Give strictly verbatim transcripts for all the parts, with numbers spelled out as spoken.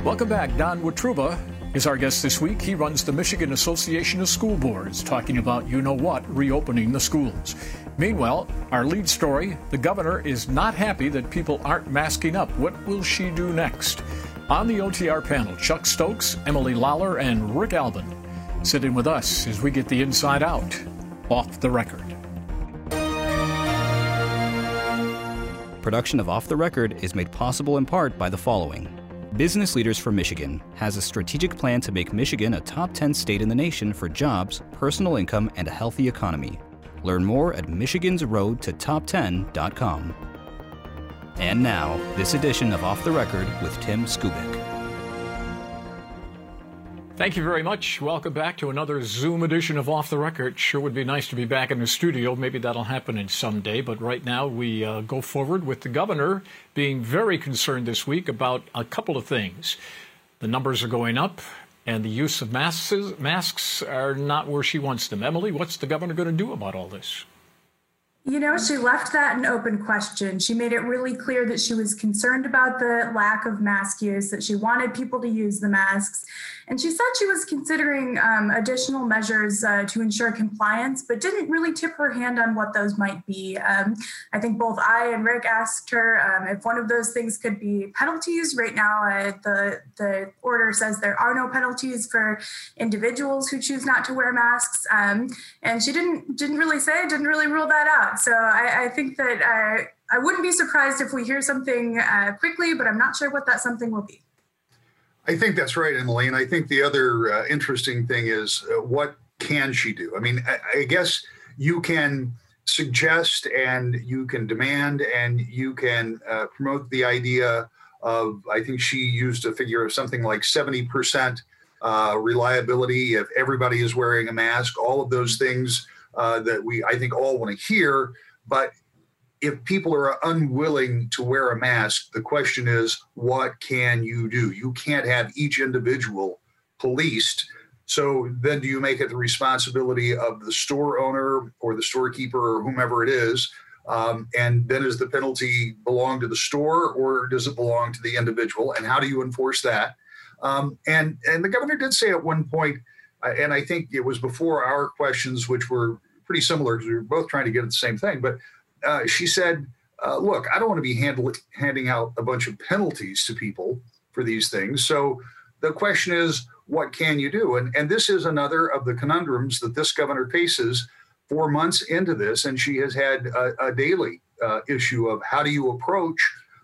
Welcome back. Don Wetruba is our guest this week. He runs the Michigan Association of School Boards, talking about, you know what, reopening the schools. Meanwhile, our lead story, the governor is not happy that people aren't masking up. What will she do next? On the O T R panel, Chuck Stokes, Emily Lawler, and Rick Albin sit in with us as we get the inside out, off the record. Production of Off the Record is made possible in part by the following. Business Leaders for Michigan has a strategic plan to make Michigan a top ten state in the nation for jobs, personal income, and a healthy economy. Learn more at michigans road to top ten dot com. And now, this edition of Off the Record with Tim Skubic. Thank you very much. Welcome back to another Zoom edition of Off the Record. Sure would be nice to be back in the studio. Maybe that'll happen in some day. But right now we uh, go forward with the governor being very concerned this week about a couple of things. The numbers are going up and the use of masks, masks are not where she wants them. Emily, what's the governor going to do about all this? You know, she left that an open question. She made it really clear that she was concerned about the lack of mask use, that she wanted people to use the masks. And she said she was considering um, additional measures uh, to ensure compliance, but didn't really tip her hand on what those might be. Um, I think both I and Rick asked her um, if one of those things could be penalties. Right now, uh, the, the order says there are no penalties for individuals who choose not to wear masks. Um, and she didn't, didn't really say, didn't really rule that out. So I, I think that uh, I wouldn't be surprised if we hear something uh, quickly, but I'm not sure what that something will be. I think that's right, Emily. And I think the other uh, interesting thing is uh, what can she do? I mean, I, I guess you can suggest and you can demand and you can uh, promote the idea of, I think she used a figure of something like seventy percent uh, reliability if everybody is wearing a mask, all of those things uh, that we, I think, all want to hear. But if people are unwilling to wear a mask, the question is, what can you do? You can't have each individual policed. So then do you make it the responsibility of the store owner or the storekeeper or whomever it is? Um, and then does the penalty belong to the store or does it belong to the individual? And how do you enforce that? Um, and, and the governor did say at one point, uh, and I think it was before our questions, which were pretty similar because we were both trying to get at the same thing, but Uh, she said, uh, look, I don't want to be handle- handing out a bunch of penalties to people for these things. So the question is, what can you do? And, and this is another of the conundrums that this governor faces four months into this. And she has had a, a daily uh, issue of how do you approach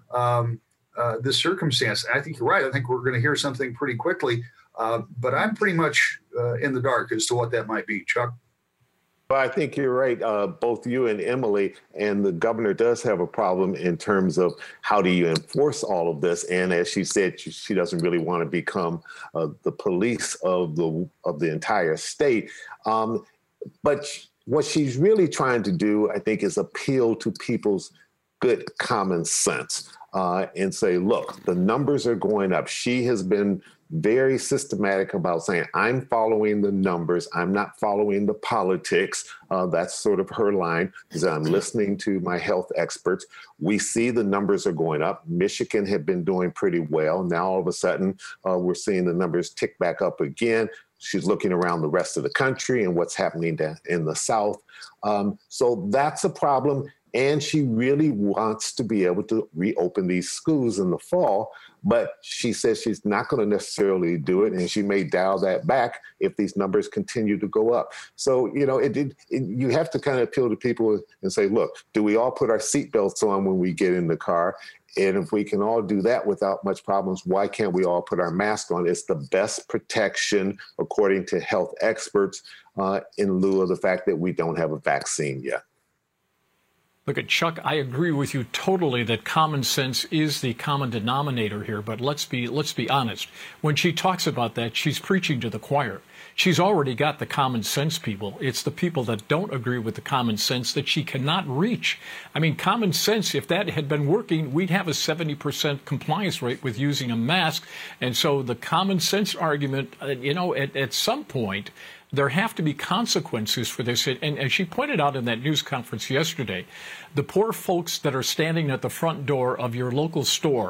um, uh, this circumstance? And I think you're right. I think we're going to hear something pretty quickly. Uh, but I'm pretty much uh, in the dark as to what that might be. Chuck? Well, I think you're right, uh, both you and Emily, and the governor does have a problem in terms of how do you enforce all of this. And as she said, she, she doesn't really want to become uh, the police of the of the entire state. Um, but what she's really trying to do, I think, is appeal to people's good common sense uh, and say, look, the numbers are going up. She has been very systematic about saying, I'm following the numbers. I'm not following the politics. Uh, that's sort of her line, because I'm listening to my health experts. We see the numbers are going up. Michigan had been doing pretty well. Now, all of a sudden, uh, we're seeing the numbers tick back up again. She's looking around the rest of the country and what's happening in the South. Um, so that's a problem. And she really wants to be able to reopen these schools in the fall, but she says she's not going to necessarily do it, and she may dial that back if these numbers continue to go up. So, you know, it, it, it, you have to kind of appeal to people and say, look, do we all put our seatbelts on when we get in the car? And if we can all do that without much problems, why can't we all put our mask on? It's the best protection, according to health experts, uh, in lieu of the fact that we don't have a vaccine yet. Look at Chuck, I agree with you totally that common sense is the common denominator here, but let's be let's be honest. When she talks about that, she's preaching to the choir. She's already got the common sense people. It's the people that don't agree with the common sense that she cannot reach. I mean, common sense, if that had been working, we'd have a seventy percent compliance rate with using a mask. And so the common sense argument, uh, you know, at, at some point, there have to be consequences for this. And as she pointed out in that news conference yesterday, the poor folks that are standing at the front door of your local store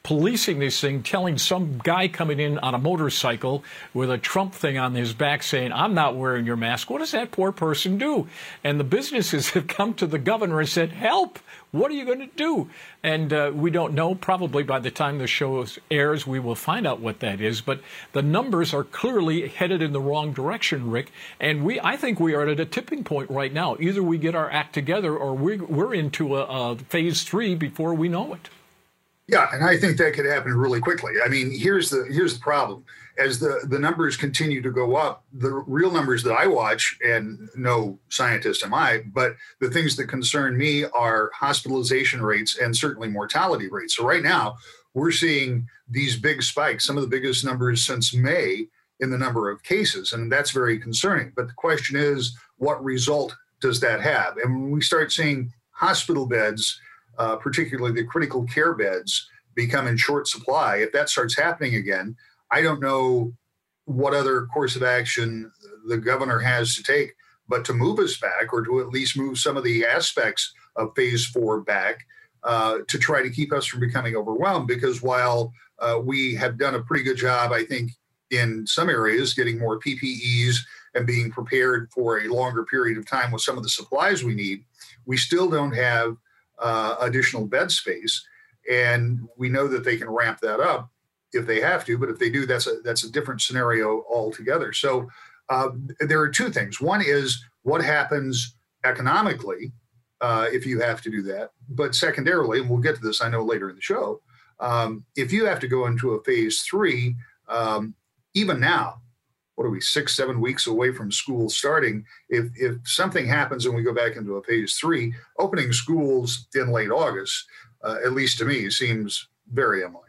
policing this thing, telling some guy coming in on a motorcycle with a Trump thing on his back saying, I'm not wearing your mask. What does that poor person do? And the businesses have come to the governor and said, help. What are you going to do? And uh, we don't know. Probably by the time the show airs, we will find out what that is. But the numbers are clearly headed in the wrong direction, Rick. And we, I think we are at a tipping point right now. Either we get our act together or we're, we're into a, a phase three before we know it. Yeah, and I think that could happen really quickly. I mean, here's the here's the problem. As the, the numbers continue to go up, the real numbers that I watch, and no scientist am I, but the things that concern me are hospitalization rates and certainly mortality rates. So right now, we're seeing these big spikes, some of the biggest numbers since May in the number of cases, and that's very concerning. But the question is, what result does that have? And when we start seeing hospital beds, uh, particularly the critical care beds, become in short supply, if that starts happening again, I don't know what other course of action the governor has to take, but to move us back, or to at least move some of the aspects of phase four back, uh, to try to keep us from becoming overwhelmed. Because while uh, we have done a pretty good job, I think, in some areas, getting more P P Es and being prepared for a longer period of time with some of the supplies we need, we still don't have uh, additional bed space. And we know that they can ramp that up if they have to, but if they do, that's a that's a different scenario altogether. So uh, there are two things. One is what happens economically uh, if you have to do that. But secondarily, and we'll get to this, I know, later in the show, um, if you have to go into a phase three, um, even now, what are we, six, seven weeks away from school starting? If if something happens and we go back into a phase three, opening schools in late August, uh, at least to me, seems very unlikely.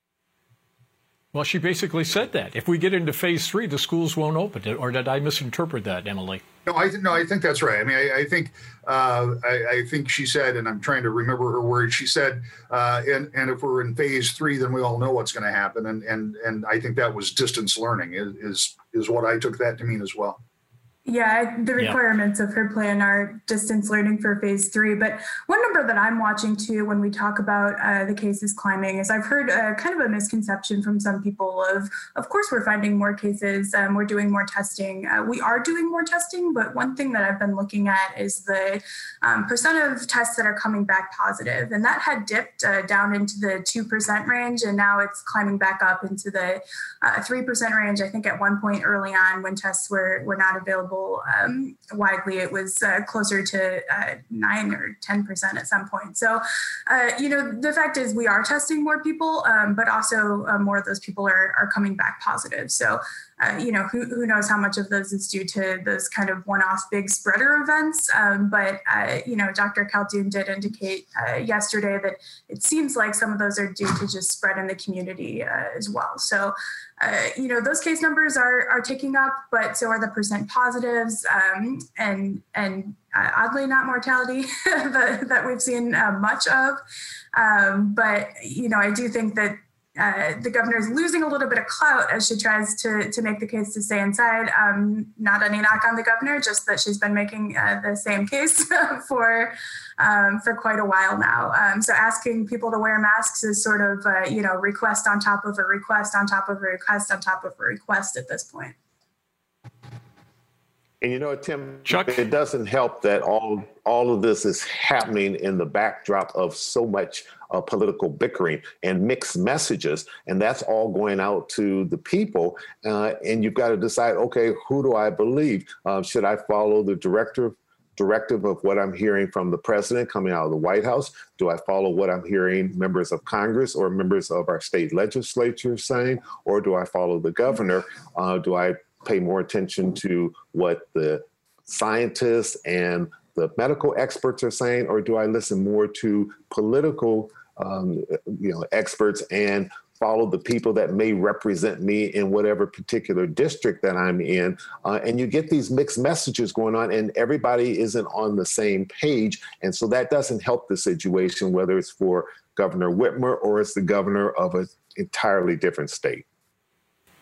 Well, she basically said that. If we get into phase three, the schools won't open. Or did I misinterpret that, Emily? No, I th- no, I think that's right. I mean, I, I think uh, I, I think she said, and I'm trying to remember her words. She said, uh, and and if we're in phase three, then we all know what's going to happen. And and and I think that was distance learning is is, is what I took that to mean as well. Yeah, the requirements yeah. of her plan are distance learning for phase three. But one number that I'm watching too when we talk about uh, the cases climbing is I've heard uh, kind of a misconception from some people of, of course, we're finding more cases, um, we're doing more testing. Uh, we are doing more testing, but one thing that I've been looking at is the um, percent of tests that are coming back positive. And that had dipped uh, down into the two percent range, and now it's climbing back up into the uh, three percent range. I think at one point early on when tests were, were not available Um, widely, it was uh, closer to uh, nine or ten percent at some point. So, uh, you know, the fact is we are testing more people, um, but also uh, more of those people are, are coming back positive. So, uh, you know, who, who knows how much of those is due to those kind of one-off big spreader events. Um, but, uh, you know, Doctor Khaldun did indicate uh, yesterday that it seems like some of those are due to just spread in the community uh, as well. So, Uh, you know, those case numbers are are ticking up, but so are the percent positives, um, and and uh, oddly not mortality that, that we've seen uh, much of. Um, but you know, I do think that uh, the governor is losing a little bit of clout as she tries to to make the case to stay inside. Um, not any knock on the governor, just that she's been making uh, the same case for. Um, for quite a while now. Um, so asking people to wear masks is sort of, uh, you know, request on top of a request on top of a request on top of a request at this point. And you know, Tim, Chuck? It doesn't help that all all of this is happening in the backdrop of so much uh, political bickering and mixed messages. And that's all going out to the people. Uh, and you've got to decide, okay, who do I believe? Uh, should I follow the director directive of what I'm hearing from the president coming out of the White House? Do I follow what I'm hearing members of Congress or members of our state legislature saying? Or do I follow the governor? Uh, do I pay more attention to what the scientists and the medical experts are saying? Or do I listen more to political um, you know, experts and follow the people that may represent me in whatever particular district that I'm in? Uh, and you get these mixed messages going on and everybody isn't on the same page. And so that doesn't help the situation, whether it's for Governor Whitmer or it's the governor of an entirely different state.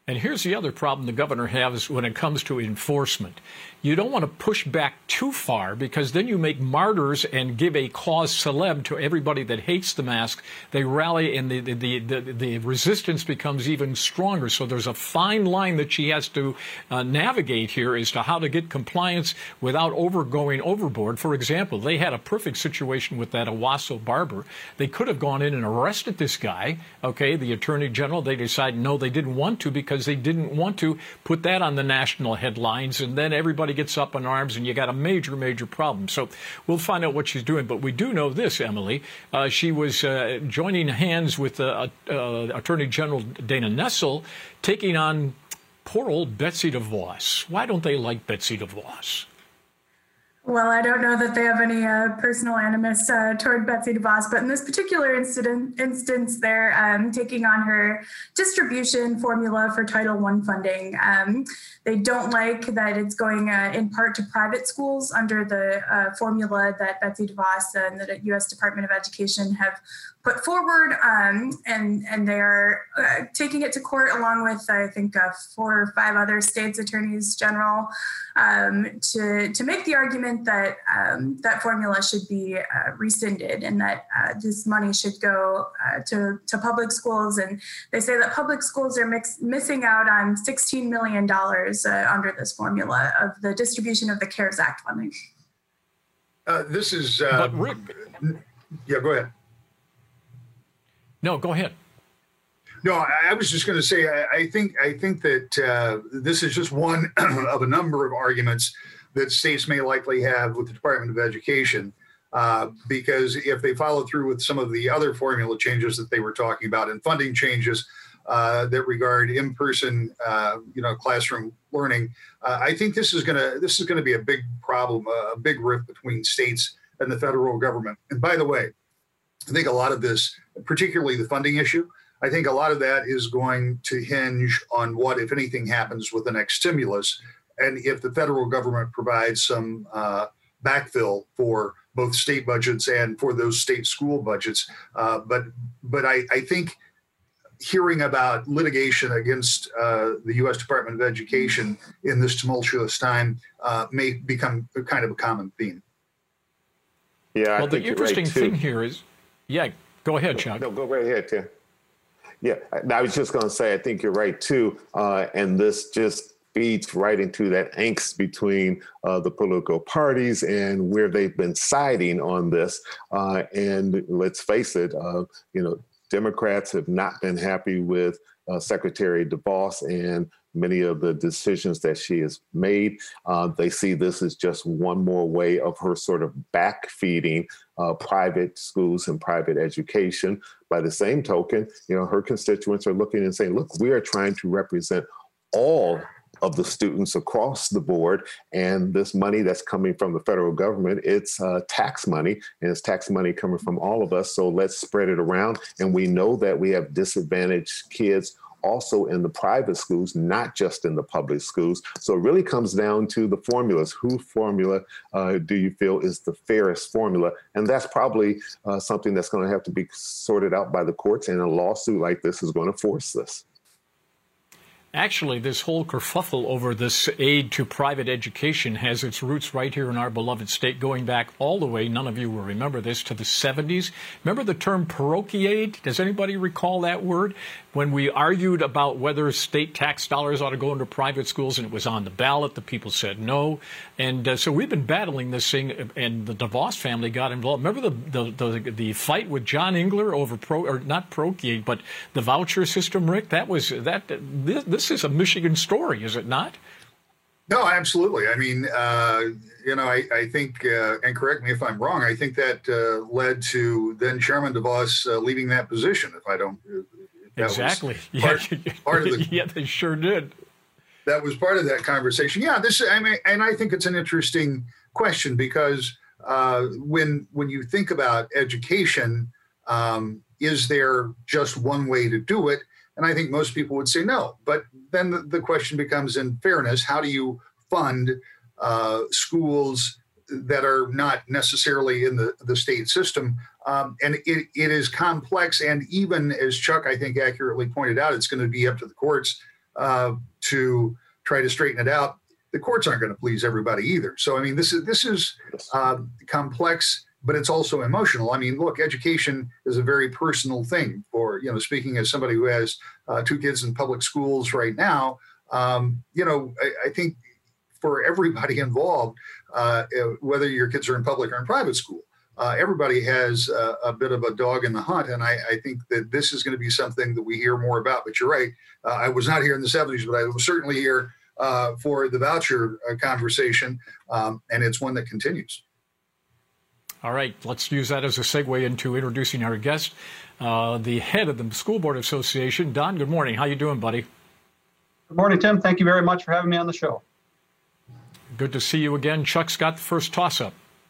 And here's the other problem the governor has when it comes to enforcement. You don't want to push back too far, because then you make martyrs and give a cause célèbre to everybody that hates the mask. They rally, and the, the, the, the resistance becomes even stronger. So there's a fine line that she has to uh, navigate here as to how to get compliance without over going overboard. For example, they had a perfect situation with that Owasso barber. They could have gone in and arrested this guy, okay, the attorney general. They decided no, they didn't want to, because they didn't want to put that on the national headlines, and then everybody gets up in arms and you got a major, major problem. So we'll find out what she's doing. But we do know this, Emily. Uh, she was uh, joining hands with uh, uh, Attorney General Dana Nessel, taking on poor old Betsy DeVos. Why don't they like Betsy DeVos? Well, I don't know that they have any uh, personal animus uh, toward Betsy DeVos, but in this particular incident, instance, they're um, taking on her distribution formula for Title one funding. Um, they don't like that it's going uh, in part to private schools under the uh, formula that Betsy DeVos and the U S Department of Education have put forward, um, and and they're uh, taking it to court along with, I think, uh, four or five other states' attorneys general um, to to make the argument that um, that formula should be uh, rescinded, and that uh, this money should go uh, to to public schools. And they say that public schools are mix, missing out on sixteen million dollars uh, under this formula of the distribution of the CARES Act funding. Uh, this is. Uh, but Rick, yeah, go ahead. No, go ahead. No, I, I was just going to say, I, I think I think that uh, this is just one of a number of arguments that states may likely have with the Department of Education, uh, because if they follow through with some of the other formula changes that they were talking about and funding changes uh, that regard in-person, uh, you know, classroom learning, uh, I think this is going to this is going to be a big problem, a big rift between states and the federal government. And by the way, I think a lot of this, particularly the funding issue, I think a lot of that is going to hinge on what, if anything, happens with the next stimulus, and if the federal government provides some uh, backfill for both state budgets and for those state school budgets. Uh, but but I, I think hearing about litigation against uh, the U S Department of Education in this tumultuous time uh, may become a kind of a common theme. Yeah, well, I the interesting right thing here is, yeah, go ahead, Chuck. No, go right ahead, Tim. Yeah, I was just going to say, I think you're right, too. Uh, and this just feeds right into that angst between uh, the political parties and where they've been siding on this. Uh, and let's face it, uh, you know, Democrats have not been happy with uh, Secretary DeVos and many of the decisions that she has made. Uh, they see this as just one more way of her sort of backfeeding uh, private schools and private education. By the same token, you know, her constituents are looking and saying, look, we are trying to represent all of the students across the board. And this money that's coming from the federal government, it's uh, tax money, and it's tax money coming from all of us. So let's spread it around. And we know that we have disadvantaged kids also in the private schools, not just in the public schools. So it really comes down to the formulas. Whose formula uh, do you feel is the fairest formula? And that's probably uh, something that's going to have to be sorted out by the courts, and a lawsuit like this is going to force this. Actually, this whole kerfuffle over this aid to private education has its roots right here in our beloved state, going back all the way, none of you will remember this, to the seventies. Remember the term parochiaid? Does anybody recall that word? When we argued about whether state tax dollars ought to go into private schools, and it was on the ballot, the people said no. And uh, so we've been battling this thing, and the DeVos family got involved. Remember the the, the, the fight with John Engler over, pro, or not parochiaid, but the voucher system, Rick? That was, that, this, this This is a Michigan story, is it not? No, absolutely. I mean, uh, you know, I, I think, uh, and correct me if I'm wrong, I think that uh, led to then Chairman DeVos uh, leaving that position, if I don't. If that exactly. Part, yeah. part of the, yeah, they sure did. That was part of that conversation. Yeah, this, I mean, and I think it's an interesting question, because uh, when when you think about education, um, is there just one way to do it? And I think most people would say no. But then the, the question becomes, in fairness, how do you fund uh, schools that are not necessarily in the, the state system? Um, and it, it is complex. And even as Chuck, I think, accurately pointed out, it's going to be up to the courts uh, to try to straighten it out, the courts aren't going to please everybody either. So, I mean, this is this is uh, complex, but it's also emotional. I mean, look, education is a very personal thing. For, you know, speaking as somebody who has uh, two kids in public schools right now, um, you know, I, I think for everybody involved, uh, whether your kids are in public or in private school, uh, everybody has a, a bit of a dog in the hunt. And I, I think that this is going to be something that we hear more about. But you're right. Uh, I was not here in the seventies, but I was certainly here uh, for the voucher uh, conversation. Um, and it's one that continues. All right, let's use that as a segue into introducing our guest, uh, the head of the School Board Association. Don, good morning. How you doing, buddy? Good morning, Tim. Thank you very much for having me on the show. Good to see you again. Chuck's got the first toss-up.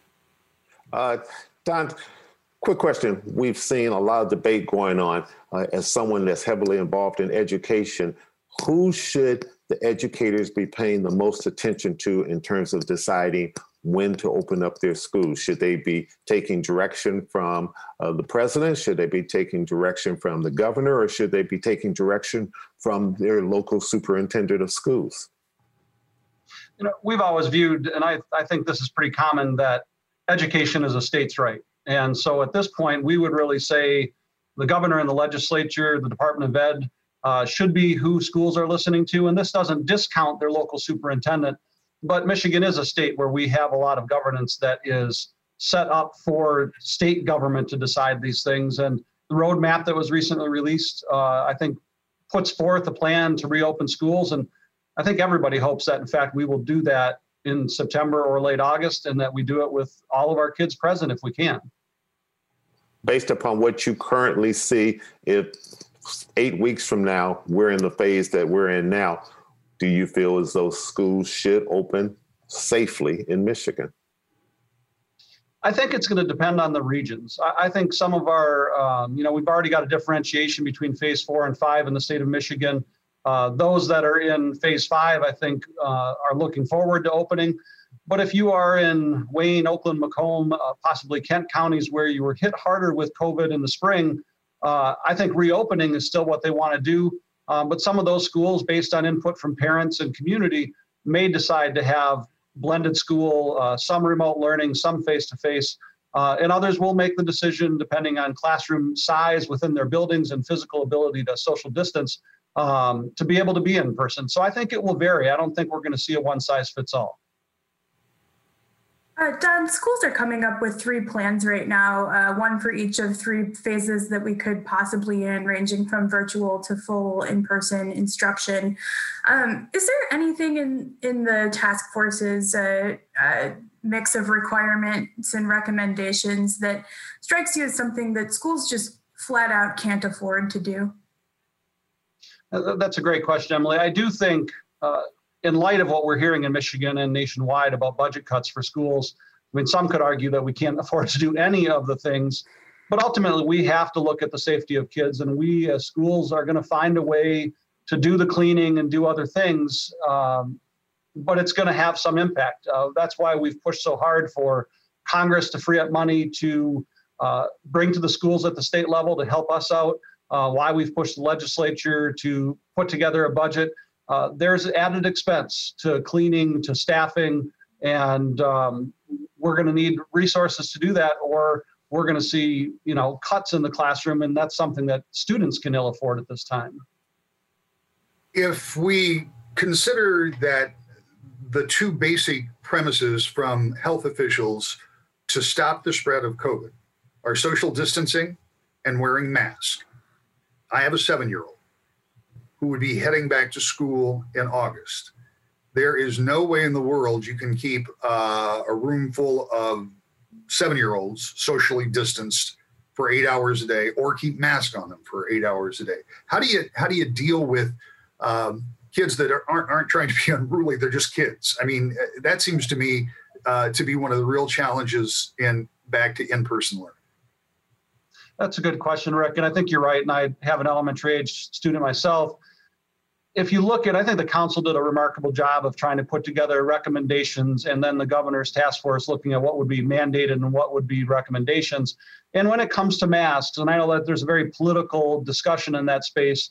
Uh, Don, quick question. We've seen a lot of debate going on. Uh, as someone that's heavily involved in education, who should the educators be paying the most attention to in terms of deciding when to open up their schools? Should they be taking direction from uh, the president? Should they be taking direction from the governor? Or should they be taking direction from their local superintendent of schools? You know, we've always viewed, and I, I think this is pretty common, that education is a state's right. And so at this point, we would really say the governor and the legislature, the Department of Ed, uh, should be who schools are listening to. And this doesn't discount their local superintendent. But Michigan is a state where we have a lot of governance that is set up for state government to decide these things. And the roadmap that was recently released, uh, I think, puts forth a plan to reopen schools. And I think everybody hopes that, in fact, we will do that in September or late August, and that we do it with all of our kids present if we can. Based upon what you currently see, if eight weeks from now, we're in the phase that we're in now, do you feel as though schools should open safely in Michigan? I think it's going to depend on the regions. I, I think some of our, um, you know, we've already got a differentiation between phase four and five in the state of Michigan. Uh, those that are in phase five, I think, uh, are looking forward to opening. But if you are in Wayne, Oakland, Macomb, uh, possibly Kent counties where you were hit harder with COVID in the spring, uh, I think reopening is still what they want to do. Um, but some of those schools, based on input from parents and community, may decide to have blended school, uh, some remote learning, some face-to-face, uh, and others will make the decision depending on classroom size within their buildings and physical ability to social distance um, to be able to be in person. So I think it will vary. I don't think we're going to see a one-size-fits-all. Uh, Don, schools are coming up with three plans right now, uh, one for each of three phases that we could possibly in, ranging from virtual to full in-person instruction. Um, is there anything in, in the task force's uh, uh, mix of requirements and recommendations that strikes you as something that schools just flat out can't afford to do? That's a great question, Emily. I do think uh, in light of what we're hearing in Michigan and nationwide about budget cuts for schools, I mean, some could argue that we can't afford to do any of the things, but ultimately we have to look at the safety of kids, and we as schools are going to find a way to do the cleaning and do other things, um, but it's going to have some impact. Uh, that's why we've pushed so hard for Congress to free up money to uh, bring to the schools at the state level to help us out, uh, why we've pushed the legislature to put together a budget. Uh, there's added expense to cleaning, to staffing, and um, we're going to need resources to do that, or we're going to see, you know, cuts in the classroom, and that's something that students can ill afford at this time. If we consider that the two basic premises from health officials to stop the spread of COVID are social distancing and wearing masks, I have a seven-year-old who would be heading back to school in August. There is no way in the world you can keep uh, a room full of seven-year-olds socially distanced for eight hours a day, or keep masks on them for eight hours a day. How do you how do you deal with um, kids that are, aren't aren't trying to be unruly? They're just kids. I mean, that seems to me uh, to be one of the real challenges in back to in-person learning. That's a good question, Rick. And I think you're right. And I have an elementary age student myself. If you look at, I think the council did a remarkable job of trying to put together recommendations, and then the governor's task force looking at what would be mandated and what would be recommendations. And when it comes to masks, and I know that there's a very political discussion in that space,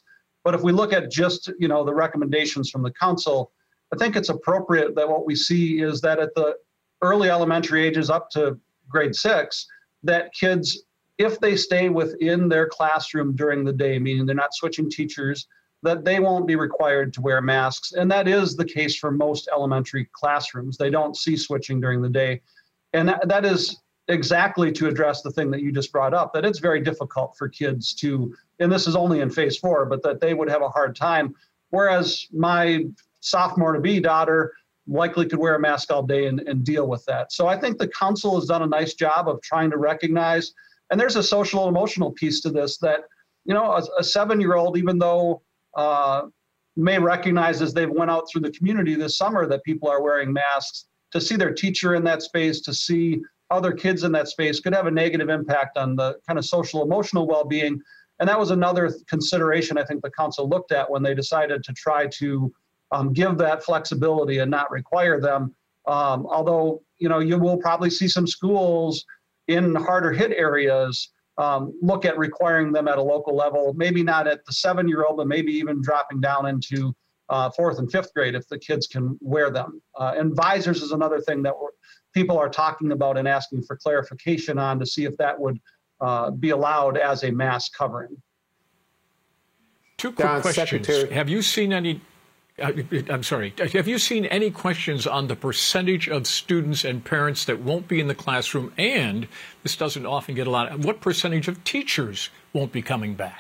But if we look at just, you know, the recommendations from the council, I think it's appropriate that what we see is that at the early elementary ages up to grade six, that kids, if they stay within their classroom during the day, meaning they're not switching teachers, that they won't be required to wear masks. And that is the case for most elementary classrooms. They don't see switching during the day. And that, that is exactly to address the thing that you just brought up, that it's very difficult for kids to, and this is only in phase four, but that they would have a hard time. Whereas my sophomore to be daughter likely could wear a mask all day and, and deal with that. So I think the council has done a nice job of trying to recognize, and there's a social and emotional piece to this that, you know, a, a seven-year-old, even though uh, may recognize as they've went out through the community this summer that people are wearing masks, to see their teacher in that space, to see other kids in that space could have a negative impact on the kind of social emotional well-being. And that was another consideration I think the council looked at when they decided to try to um, give that flexibility and not require them. Um, although, you know, you will probably see some schools in harder hit areas um, look at requiring them at a local level, maybe not at the seven-year-old, but maybe even dropping down into uh, fourth and fifth grade if the kids can wear them. Uh, and visors is another thing that we're, people are talking about and asking for clarification on to see if that would uh, be allowed as a mask covering. Two quick Don, questions. Secretary. Have you seen any, uh, I'm sorry, have you seen any questions on the percentage of students and parents that won't be in the classroom? And this doesn't often get a lot, what percentage of teachers won't be coming back?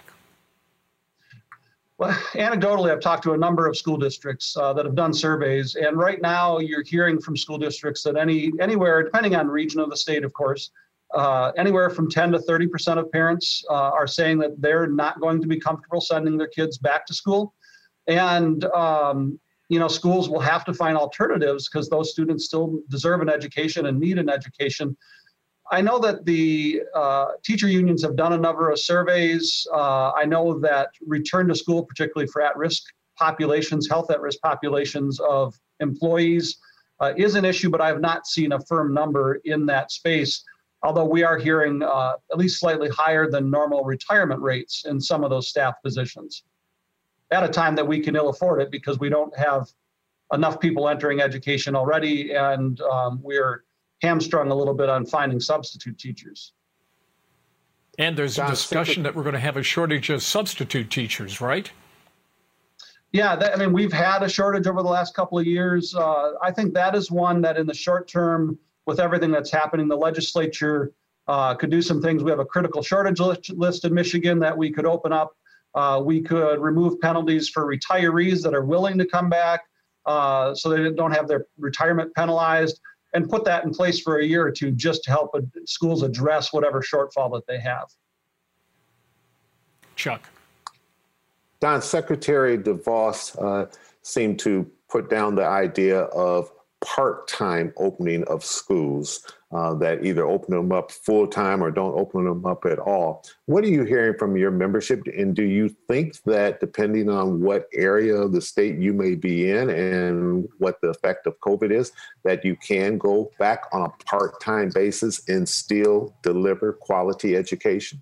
Well, anecdotally, I've talked to a number of school districts uh, that have done surveys, and right now you're hearing from school districts that any anywhere, depending on region of the state, of course, uh, anywhere from ten to thirty percent of parents uh, are saying that they're not going to be comfortable sending their kids back to school. And, um, you know, schools will have to find alternatives because those students still deserve an education and need an education. I know that the uh, teacher unions have done a number of surveys. Uh, I know that return to school, particularly for at-risk populations, health at-risk populations of employees, uh, is an issue, but I have not seen a firm number in that space, although we are hearing uh, at least slightly higher than normal retirement rates in some of those staff positions at a time that we can ill afford it because we don't have enough people entering education already, and um, we're hamstrung a little bit on finding substitute teachers. And there's a discussion that we're going to have a shortage of substitute teachers, right? Yeah, that, I mean, we've had a shortage over the last couple of years. Uh, I think that is one that in the short term, with everything that's happening, the legislature uh, could do some things. We have a critical shortage list in Michigan that we could open up. Uh, we could remove penalties for retirees that are willing to come back uh, so they don't have their retirement penalized, and put that in place for a year or two just to help schools address whatever shortfall that they have. Chuck. Don, Secretary DeVos uh, seemed to put down the idea of part-time opening of schools, uh, that either open them up full-time or don't open them up at all. What are you hearing from your membership? And do you think that depending on what area of the state you may be in and what the effect of COVID is, that you can go back on a part-time basis and still deliver quality education?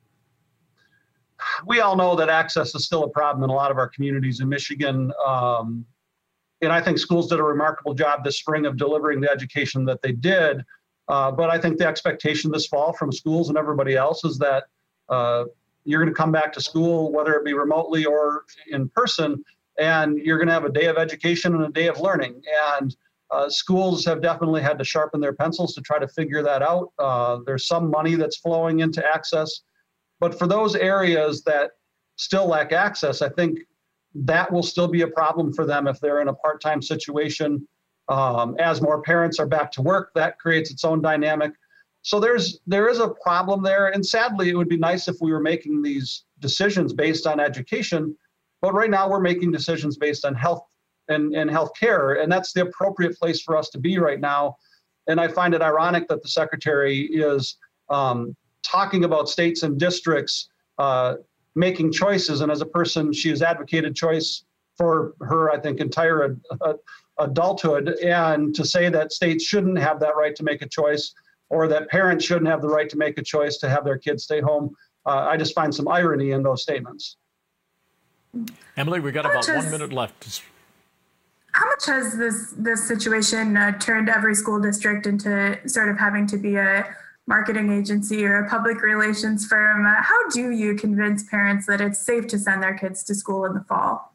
We all know that access is still a problem in a lot of our communities in Michigan. Um, and I think schools did a remarkable job this spring of delivering the education that they did. Uh, but I think the expectation this fall from schools and everybody else is that uh, you're going to come back to school, whether it be remotely or in person, and you're going to have a day of education and a day of learning. And uh, schools have definitely had to sharpen their pencils to try to figure that out. Uh, there's some money that's flowing into access. But for those areas that still lack access, I think that will still be a problem for them if they're in a part-time situation. Um, as more parents are back to work, that creates its own dynamic. So there's there is a problem there. And sadly, it would be nice if we were making these decisions based on education. But right now, we're making decisions based on health and, and health care. And that's the appropriate place for us to be right now. And I find it ironic that the secretary is um, talking about states and districts uh, making choices. And as a person, she has advocated choice for her, I think, entire uh, adulthood. And to say that states shouldn't have that right to make a choice, or that parents shouldn't have the right to make a choice to have their kids stay home, uh, I just find some irony in those statements. Emily, we got How about much one has- minute left. How much has this this situation uh, turned every school district into sort of having to be a marketing agency or a public relations firm? Uh, how do you convince parents that it's safe to send their kids to school in the fall?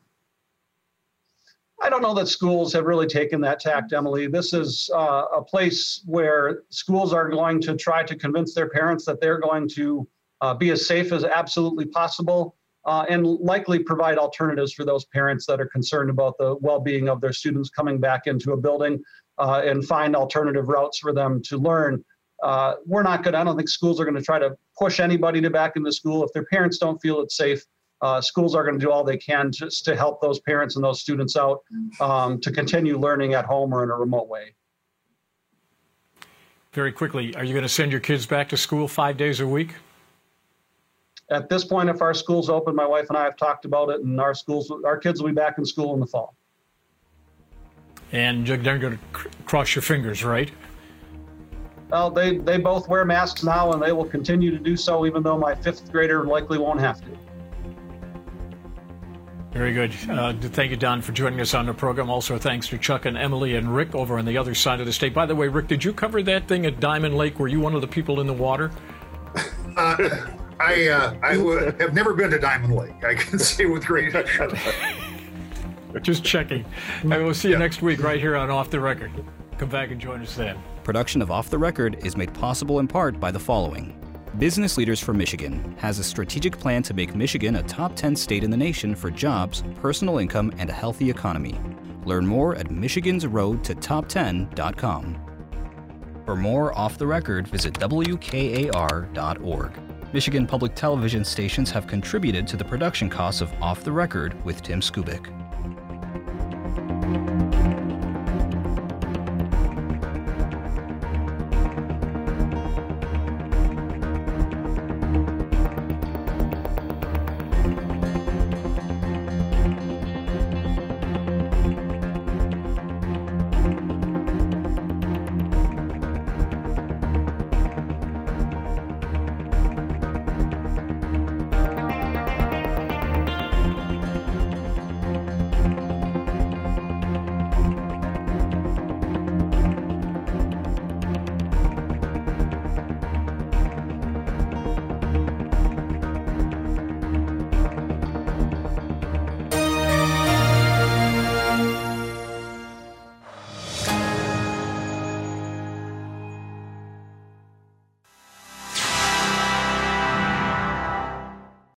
I don't know that schools have really taken that tact, Emily. This is uh, a place where schools are going to try to convince their parents that they're going to uh, be as safe as absolutely possible. Uh, and likely provide alternatives for those parents that are concerned about the well-being of their students coming back into a building uh, and find alternative routes for them to learn. Uh, we're not going to, I don't think schools are going to try to push anybody to back into school. If their parents don't feel it's safe, uh, schools are going to do all they can just to help those parents and those students out um, to continue learning at home or in a remote way. Very quickly, are you going to send your kids back to school five days a week? At this point, if our school's open, my wife and I have talked about it, and our schools, our kids will be back in school in the fall. And you're going to cr- cross your fingers, right? Well, they, they both wear masks now, and they will continue to do so, even though my fifth grader likely won't have to. Very good. Uh, thank you, Don, for joining us on the program. Also, thanks to Chuck and Emily and Rick over on the other side of the state. By the way, Rick, did you cover that thing at Diamond Lake? Were you one of the people in the water? Uh, I uh, I w- have never been to Diamond Lake. I can say with great assurance. Just checking. I will see you Yeah. next week right here on Off the Record. Come back and join us then. Production of Off the Record is made possible in part by the following. Business Leaders for Michigan has a strategic plan to make Michigan a top ten state in the nation for jobs, personal income, and a healthy economy. Learn more at michigans road to top ten dot com. For more Off the Record, visit W K A R dot org. Michigan Public Television stations have contributed to the production costs of Off the Record with Tim Skubick.